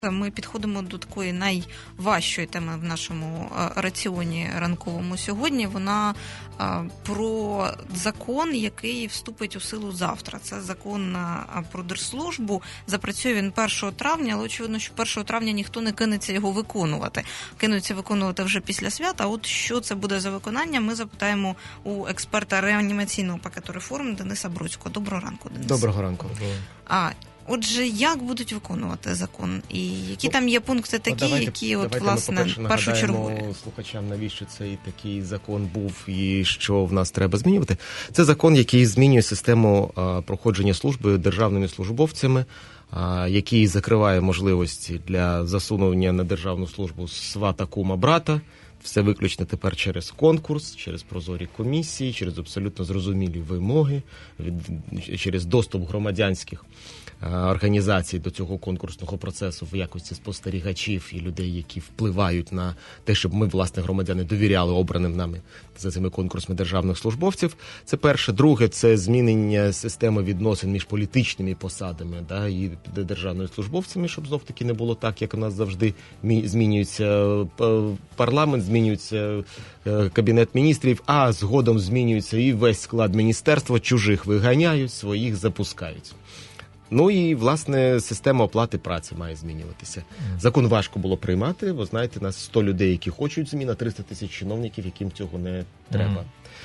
Ми підходимо до такої найважчої теми в нашому раціоні ранковому сьогодні. Вона про закон, який вступить у силу завтра. Це закон про держслужбу. Запрацює він 1 травня, але очевидно, що 1 травня ніхто не кинеться його виконувати. Кинуться виконувати вже після свята. А от що це буде за виконання, ми запитаємо у експерта реанімаційного пакету реформ Дениса Бруцького. Доброго ранку, Денис. Доброго ранку. Отже, як будуть виконувати закон? І які там є пункти такі, які, власне, першочергові? Нагадаємо слухачам, навіщо цей такий закон був і що в нас треба змінювати. Це закон, який змінює систему проходження служби державними службовцями, який закриває можливості для засунення на державну службу свата, кума, брата. Все виключно тепер через конкурс, через прозорі комісії, через абсолютно зрозумілі вимоги, через доступ громадянських організацій до цього конкурсного процесу в якості спостерігачів і людей, які впливають на те, щоб ми, власне, громадяни, довіряли обраним нами за цими конкурсами державних службовців. Це перше. Друге, це змінення системи відносин між політичними посадами і державними службовцями, щоб знов-таки не було так, як у нас завжди змінюється парламент, змінюється Кабінет міністрів, а згодом змінюється і весь склад міністерства, чужих виганяють, своїх запускають. Ну і, власне, система оплати праці має змінюватися. Закон важко було приймати, бо, знаєте, нас 100 людей, які хочуть змін, а 300 тисяч чиновників, яким цього не треба.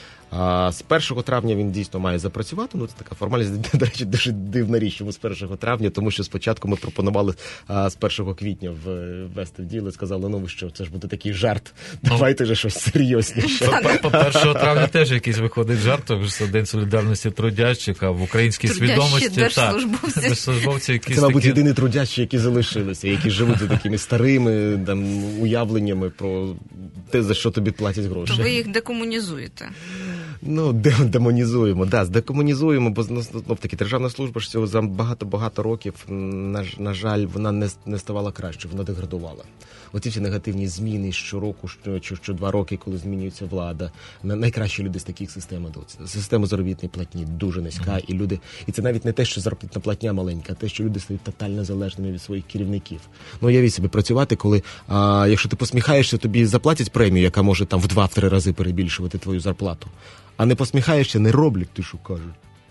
А з 1 травня він дійсно має запрацювати. Ну, це така формальність, до речі, дуже дивна річ, чому з 1 травня, тому що спочатку ми пропонували з 1 квітня ввести в діло, сказали, ну ви що, це ж буде такий жарт, давайте вже щось серйозніше. По 1 травня теж якийсь виходить жарт, тому що День солідарності трудящих, а в українській свідомості держслужбовці, які це, мабуть, єдині трудящі, які залишилися, які живуть за такими старими уявленнями про те, за що тобі платять гроші. То ви їх декомунізуєте? Ну, демонізуємо, здекомунізуємо, бо знов-таки державна служба ж цього за багато років, на жаль, вона не ставала краще, вона деградувала. Оці всі негативні зміни щороку, що 2 роки, коли змінюється влада, найкращі люди з таких систем ідуть. Система заробітної платні дуже низька, і це навіть не те, що заробітна платня маленька, а те, що люди стають тотально залежними від своїх керівників. Ну, уявіть собі працювати, коли, якщо ти посміхаєшся, тобі заплатять премію, яка може там в 2-3 рази перебільшувати твою зарплату. А не посміхаєшся, не роблять, ти що кажуть.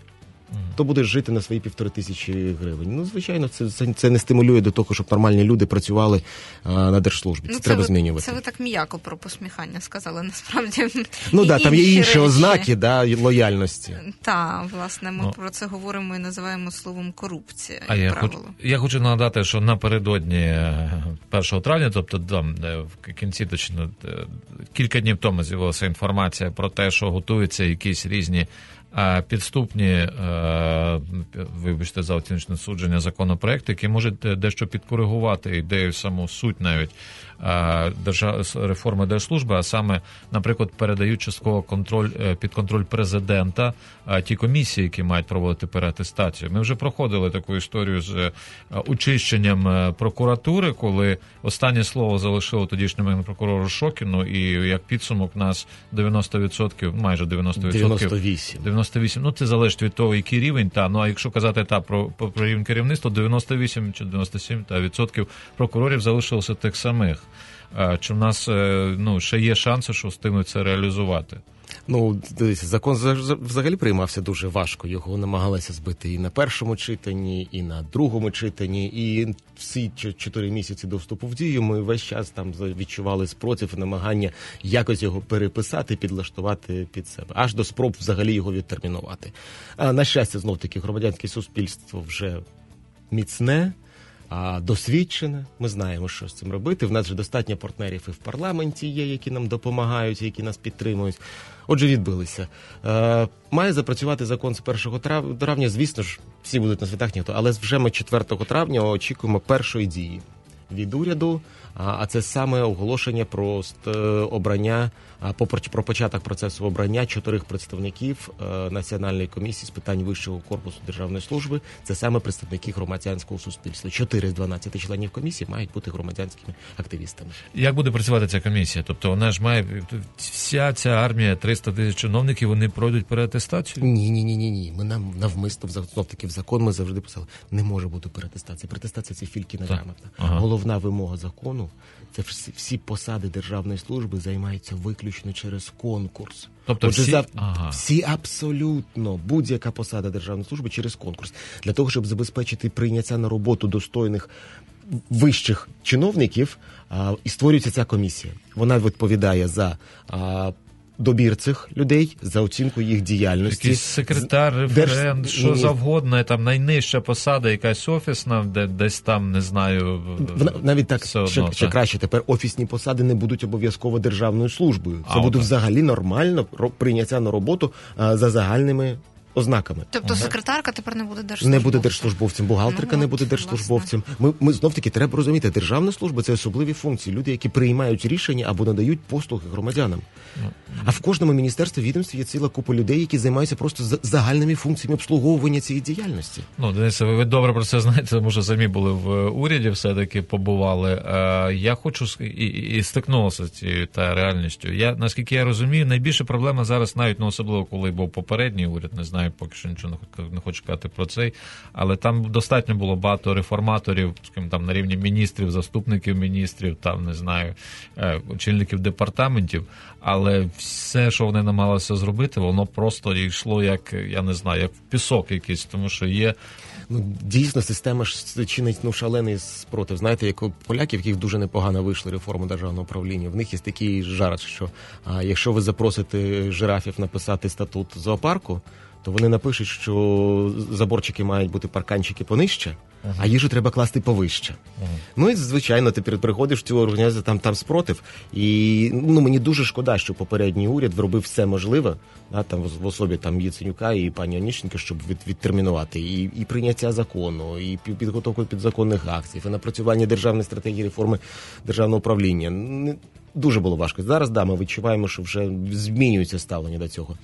То будеш жити на свої 1500 гривень. Ну, звичайно, це не стимулює до того, щоб нормальні люди працювали на держслужбі. Це треба змінювати. Це ви так м'яко про посміхання сказали, насправді. Ну, там є інші ознаки лояльності. Так, власне, ми про це говоримо і називаємо словом корупція. Я хочу нагадати, що напередодні 1 травня, тобто в кінці, точно, кілька днів тому з'явилася інформація про те, що готуються якісь різні підступні, вибачте за оціночне судження, законопроекти, які можуть дещо підкоригувати ідею, саму суть навіть реформи держслужби, а саме, наприклад, передають частково під контроль президента ті комісії, які мають проводити переатестацію. Ми вже проходили таку історію з очищенням прокуратури, коли останнє слово залишило тодішньому прокурору Шокіну, і як підсумок нас 90%, майже 90%. 98. Ну, це залежить від того, який рівень. Ну, а якщо казати про рівень керівництва, 98 чи 97% прокурорів залишилося тих самих. Чи в нас ще є шанси, що встигнуть це реалізувати? Ну, дивіться, закон взагалі приймався дуже важко. Його намагалися збити і на першому читанні, і на другому читанні. І всі 4 місяці до вступу в дію ми весь час там відчували спротив і намагання якось його переписати, підлаштувати під себе. Аж до спроб взагалі його відтермінувати. На щастя, знов-таки, громадянське суспільство вже міцне, досвідчене. Ми знаємо, що з цим робити. В нас вже достатньо партнерів і в парламенті є, які нам допомагають, які нас підтримують. Отже, відбилися. Має запрацювати закон з 1 травня. Звісно ж, всі будуть на святах, ніхто. Але вже ми 4 травня очікуємо першої дії від уряду, а це саме оголошення про обрання, про початок процесу обрання 4 представників Національної комісії з питань вищого корпусу державної служби. Це саме представники громадянського суспільства. 4 з 12 членів комісії мають бути громадянськими активістами. Як буде працювати ця комісія? Тобто вона ж має, вся ця армія, 300 тисяч чиновників, вони пройдуть переатестацію? Ні. Ми нам навмисно, знов-таки в закон ми завжди писали, не може бути переатестація. Переатестація – це фількіна грамота. Головна вимога закону – це всі посади державної служби займаються виключно через конкурс. Тобто всі абсолютно, будь-яка посада державної служби через конкурс. Для того, щоб забезпечити прийняття на роботу достойних вищих чиновників, і створюється ця комісія. Вона відповідає за добір цих людей, за оцінку їх діяльності. Якийсь секретар, референт, що завгодно, там найнижча посада, якась офісна, десь там, не знаю... Навіть так, ще краще, тепер офісні посади не будуть обов'язково державною службою. Це буде взагалі нормально прийняття на роботу за загальними ознаками. Тобто секретарка тепер не буде держслужбовцем? Не буде держслужбовцем, бухгалтерка не буде держслужбовцем. Ми знов-таки, треба розуміти, державна служба – це особливі функції. Люди, які приймають рішення або надають послуги громадянам. А в кожному міністерстві, відомстві є ціла купа людей, які займаються просто загальними функціями обслуговування цієї діяльності. Денисе, ви добре про це знаєте, тому що самі були в уряді, все-таки побували. Я хочу і стикнулася з цією реальністю. Наскільки я розумію, найбільша проблема зараз, навіть особливо, коли був попередній уряд, не знаю, поки що нічого не хочу казати про цей, але там достатньо було багато реформаторів, скажімо, там на рівні міністрів, заступників міністрів, там, не знаю, очільників департаментів, але все, що вони намагалися зробити, воно просто йшло як, я не знаю, як в пісок якийсь, тому що є... Дійсно, система ж чинить шалений спротив. Знаєте, як у поляків, яких дуже непогано вийшли реформи державного управління, в них є такий жарт, що якщо ви запросите жирафів написати статут зоопарку, то вони напишуть, що заборчики мають бути парканчики понижче, а їжу треба класти повище. І, звичайно, ти приходиш в цю організацію, там спротив. І мені дуже шкода, що попередній уряд зробив все можливе, там в особі Яценюка і пані Онищенка, щоб відтермінувати і прийняття закону, і підготовку підзаконних актів, і напрацювання державної стратегії реформи державного управління. Дуже було важко. Зараз, ми відчуваємо, що вже змінюється ставлення до цього.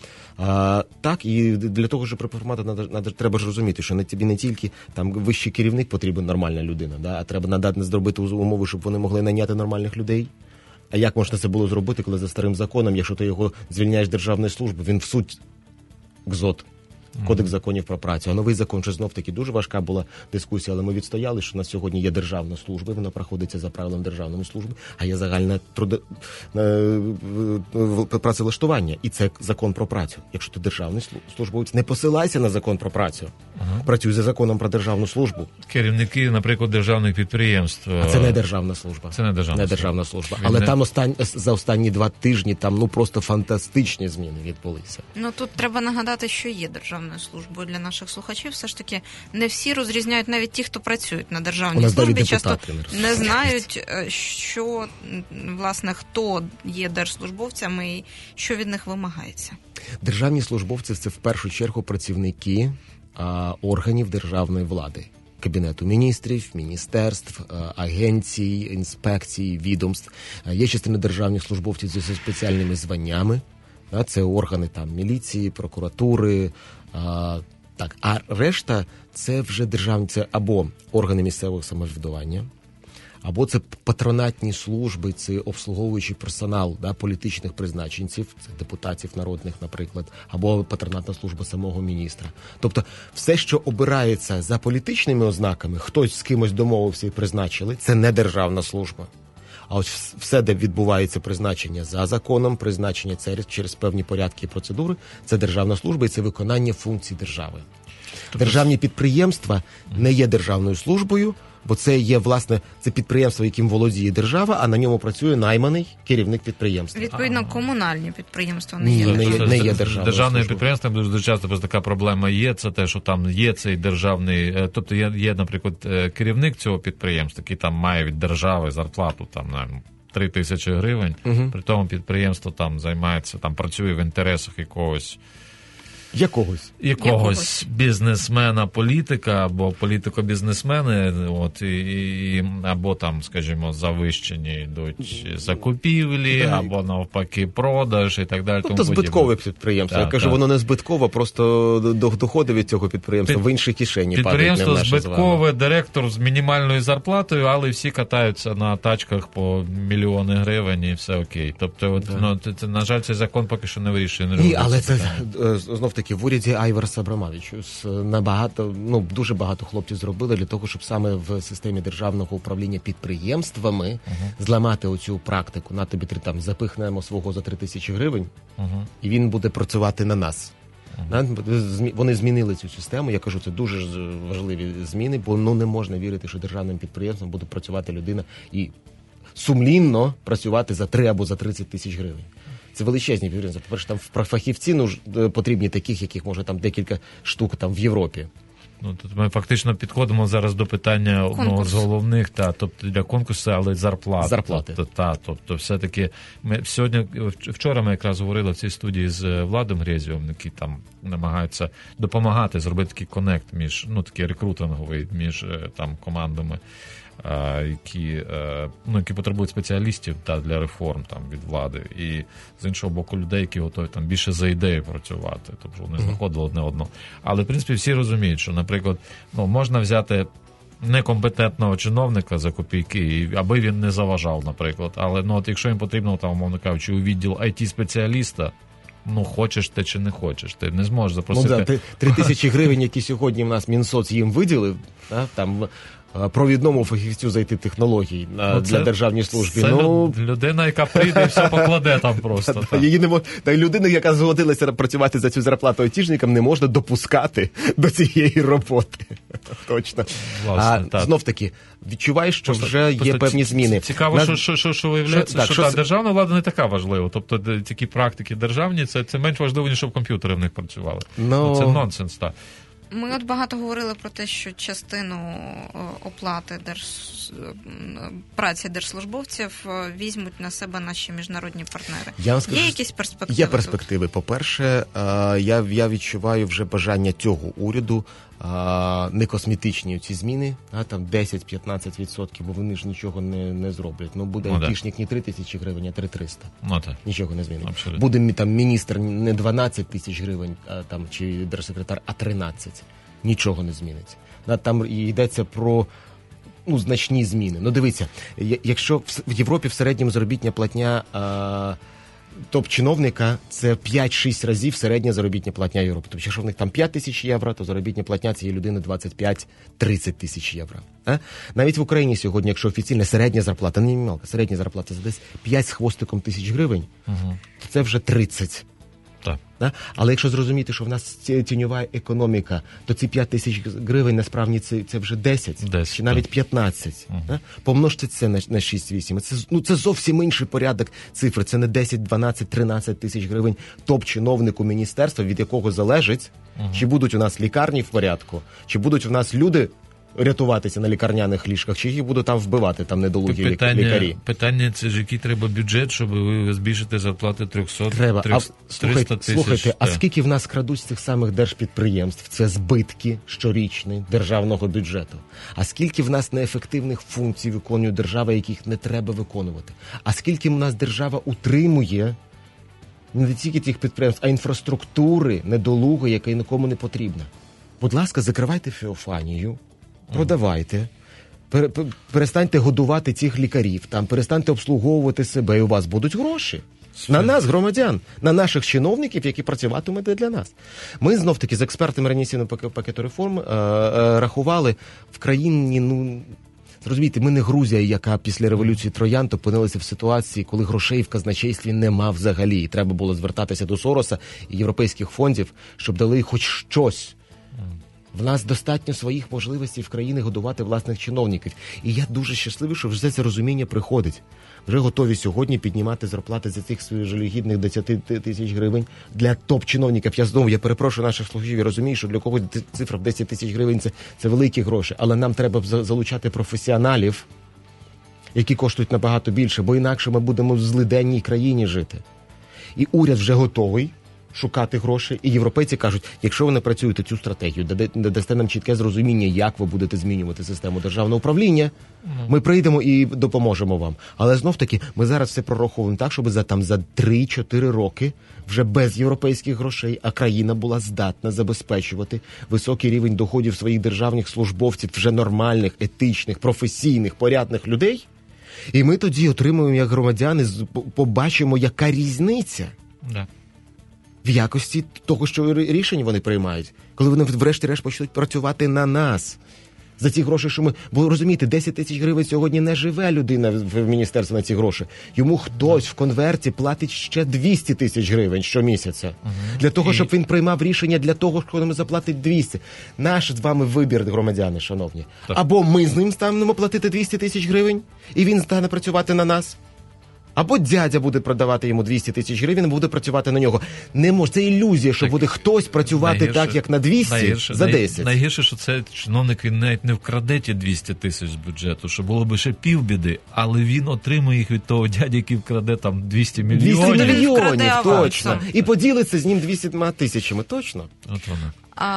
Так, і для того, щоб реформувати, треба ж розуміти, що тобі не тільки там вищий керівник потрібен нормальна людина, а треба зробити умови, щоб вони могли найняти нормальних людей. А як можна це було зробити, коли за старим законом, якщо ти його звільняєш з державної служби, він в суть КЗОТ. Кодекс законів про працю. А новий закон, що знов-таки дуже важка була дискусія, але ми відстояли, що на сьогодні є державна служба, вона проходиться за правилом державної служби, а є загальне працевлаштування. І це закон про працю. Якщо ти державний службовець, не посилайся на закон про працю. Працюй за законом про державну службу. Керівники, наприклад, державних підприємств. А це не державна служба. Це не державна служба. Але там за останні 2 тижні там просто фантастичні зміни відбулися. Тут треба нагадати, що є державною службою для наших слухачів. Все ж таки не всі розрізняють, навіть ті, хто працюють на державній службі, часто не знають, що, власне, хто є держслужбовцями і що від них вимагається. Державні службовці – це в першу чергу працівники органів державної влади. Кабінету міністрів, міністерств, агенцій, інспекцій, відомств. Є частина державних службовців зі спеціальними званнями. Це органи міліції, прокуратури. А решта – це вже державні, це або органи місцевого самоврядування, або це патронатні служби, це обслуговуючий персонал політичних призначенців, це депутатів народних, наприклад, або патронатна служба самого міністра. Тобто все, що обирається за політичними ознаками, хтось з кимось домовився і призначили, це не державна служба. А ось все, де відбувається призначення за законом, призначення через певні порядки і процедури, це державна служба і це виконання функцій держави. Державні підприємства не є державною службою, бо це є, власне, це підприємство, яким володіє держава, а на ньому працює найманий керівник підприємства. Відповідно, комунальні підприємства не є державною. Державне підприємство, дуже часто така проблема є, це те, що там є цей державний, тобто є, наприклад, керівник цього підприємства, який там має від держави зарплату, 3 тисячі гривень, при тому підприємство займається, працює в інтересах якогось якогось бізнесмена, політика, або політико-бізнесмени, або там, скажімо, завищені йдуть закупівлі, або навпаки продаж і так далі. Тобто збиткове підприємство. Я кажу, воно не збиткове, просто доходи від цього підприємства в іншій кишені падають. Підприємство збиткове, директор з мінімальною зарплатою, але всі катаються на тачках по мільйони гривень і все окей. Тобто, на жаль, цей закон поки що не вирішує. Ні, але це знов-таки в уряді Айварса Абрамавічуса дуже багато хлопців зробили для того, щоб саме в системі державного управління підприємствами зламати оцю практику. На тобі там запихнемо свого за 3000 гривень, і він буде працювати на нас. Вони змінили цю систему. Я кажу, це дуже важливі зміни, бо не можна вірити, що державним підприємством буде працювати людина і сумлінно працювати за 3 або за 30 тисяч гривень. Це величезні підприємства. По-перше, там фахівці потрібні таких, яких може там декілька штук там в Європі. Тут ми фактично підходимо зараз до питання одного з головних, тобто для конкурсу, але зарплати. Тобто все-таки вчора ми якраз говорили в цій студії з Владом Грєзєвим, який там намагається допомагати зробити такий конект між, такий рекрутинговий між там командами, які потребують спеціалістів для реформ там від влади, і з іншого боку людей, які готові там більше за ідею працювати, тобто вони знаходили одне одного. Але в принципі всі розуміють, що, наприклад, можна взяти некомпетентного чиновника за копійки, аби він не заважав, наприклад. Але якщо їм потрібно, там, умовно кажучи, у відділ IT-спеціаліста, хочеш ти чи не хочеш, ти не зможеш запросити. 3000 гривень, які сьогодні в нас Мінсоц їм виділив, там провідному фахівцю з IT-технологій для державній службі. Це людина, яка прийде і все покладе там просто. Людина, яка згодилася працювати за цю зарплату айтішникам, не можна допускати до цієї роботи. Точно. Знов-таки, відчуваєш, що вже є певні зміни. Цікаво, що виявляється, що державна влада не така важлива. Тобто такі практики державні, це менш важливо, ніж щоб комп'ютери в них працювали. Це нонсенс, так. Ми багато говорили про те, що частину оплати праці держслужбовців візьмуть на себе наші міжнародні партнери. Є якісь перспективи? Є перспективи. По-перше, я відчуваю вже бажання цього уряду, не косметичні ці зміни, там 10-15%, бо вони ж нічого не зроблять. Буде айтішник не 3000 гривень, а 3300. Нічого не змінить. Абсолютно. Буде там міністр не 12 тисяч гривень, чи держсекретар, а 13. Нічого не зміниться. Там йдеться про значні зміни. Дивіться, якщо в Європі в середньому заробітня платня топ-чиновника це 5-6 разів середня заробітня платня Європи. Тобто, якщо в них там 5 тисяч євро, то заробітня платня цієї людини 25-30 тисяч євро. Навіть в Україні сьогодні, якщо офіційна середня зарплата, не мінімалка, середня зарплата за десь 5 з хвостиком тисяч гривень, то це вже 30. Так. Але якщо зрозуміти, що в нас тіньова економіка, то ці 5 тисяч гривень насправді це вже 10 чи навіть 15. Помножте це на 6-8. Це зовсім інший порядок цифр. Це не 10, 12, 13 тисяч гривень топ-чиновнику міністерства, від якого залежить, чи будуть у нас лікарні в порядку, чи будуть у нас люди рятуватися на лікарняних ліжках, чи їх будуть там вбивати, там недолугі лікарі. Питання, це ж який треба бюджет, щоб ви збільшити зарплати 300 тисяч. Слухайте, а скільки в нас крадуть з цих самих держпідприємств? Це збитки щорічні державного бюджету. А скільки в нас неефективних функцій виконує держава, яких не треба виконувати? А скільки в нас держава утримує не тільки тих підприємств, а інфраструктури недолугої, яка нікому не потрібна? Будь ласка, закривайте Феофанію, продавайте, перестаньте годувати цих лікарів, перестаньте обслуговувати себе, і у вас будуть гроші. На нас, громадян, на наших чиновників, які працюватимуть для нас. Ми, знов-таки, з експертами Ранісійного пакету реформ рахували в країні, зрозумійте, ми не Грузія, яка після революції Троянд опинилася в ситуації, коли грошей в казначействі нема взагалі. І треба було звертатися до Сороса і європейських фондів, щоб дали хоч щось. В нас достатньо своїх можливостей в країні годувати власних чиновників. І я дуже щасливий, що вже це розуміння приходить. Вже готові сьогодні піднімати зарплати за цих жалюгідних 10 тисяч гривень для топ-чиновників. Я перепрошую наших слухачів, я розумію, що для когось цифра в 10 тисяч гривень це великі гроші. Але нам треба залучати професіоналів, які коштують набагато більше, бо інакше ми будемо в злиденній країні жити. І уряд вже готовий шукати гроші, і європейці кажуть, якщо ви не працюєте цю стратегію, дасте нам чітке зрозуміння, як ви будете змінювати систему державного управління, ми прийдемо і допоможемо вам. Але знов-таки, ми зараз все прораховуємо так, щоб за 3-4 роки вже без європейських грошей, а країна була здатна забезпечувати високий рівень доходів своїх державних службовців, вже нормальних, етичних, професійних, порядних людей. І ми тоді отримуємо, як громадяни, побачимо, яка різниця. Да. В якості того, що рішення вони приймають, коли вони врешті-решт почнуть працювати на нас. За ці гроші, що ми... Бо розумієте, 10 тисяч гривень сьогодні не живе людина в міністерстві на ці гроші. Йому хтось в конверті платить ще 200 тисяч гривень щомісяця. Для того, щоб він приймав рішення для того, що йому заплатить 200. Наш з вами вибір, громадяни, шановні. Так. Або ми з ним станемо платити 200 тисяч гривень, і він стане працювати на нас. Або дядя буде продавати йому 200 тисяч гривень, буде працювати на нього. Не може, це ілюзія, що так, буде хтось працювати так, як на 200 за 10. Найгірше, що це чиновник, він навіть не вкраде ті 200 тисяч з бюджету, що було б ще півбіди, але він отримує їх від того дядя, який вкраде там 200 мільйонів. 200 мільйонів, точно. І поділиться з ним 200 тисячами, точно. От вона.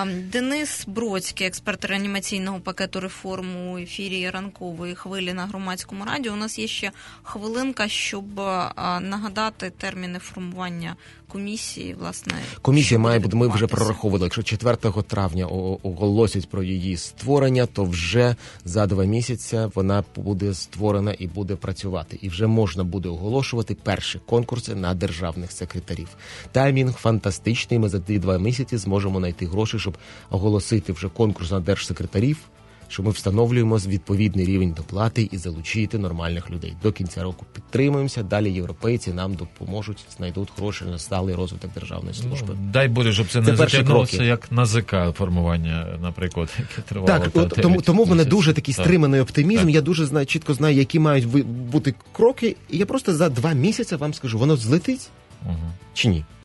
Денис Бродський, експерт реанімаційного пакету реформ у ефірі ранкової хвилі на Громадському радіо. У нас є ще хвилинка, щоб нагадати терміни формування комісії, власне. Комісія має бути, ми вже прораховували, якщо 4 травня оголосять про її створення, то вже за 2 місяці вона буде створена і буде працювати. І вже можна буде оголошувати перші конкурси на державних секретарів. Таймінг фантастичний, ми за 2 місяці зможемо знайти гроші, щоб оголосити вже конкурс на держсекретарів, що ми встановлюємо відповідний рівень доплати і залучити нормальних людей. До кінця року підтримуємося, далі європейці нам допоможуть, знайдуть гроші на сталий розвиток державної служби. Дай Боже, щоб це не затягнулося як НАЗК формування, наприклад, яке тривало. Так, тому в мене дуже такий стриманий оптимізм, я дуже чітко знаю, які мають бути кроки, і я просто за 2 місяці вам скажу, воно злетить чи ні?